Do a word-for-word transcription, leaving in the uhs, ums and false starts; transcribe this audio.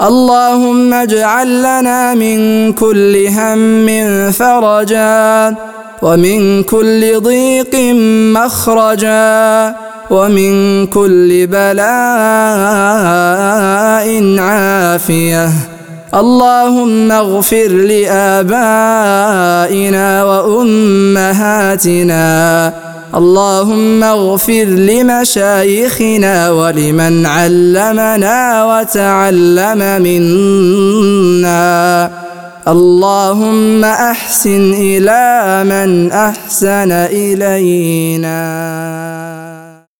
اللهم اجعل لنا من كل هم فرجا، ومن كل ضيق مخرجا، ومن كل بلاء عافية. اللهم اغفر لآبائنا وأمهاتنا، اللهم اغفر لمشايخنا ولمن علمنا وتعلم منا. اللهم أحسن إلى من أحسن إلينا.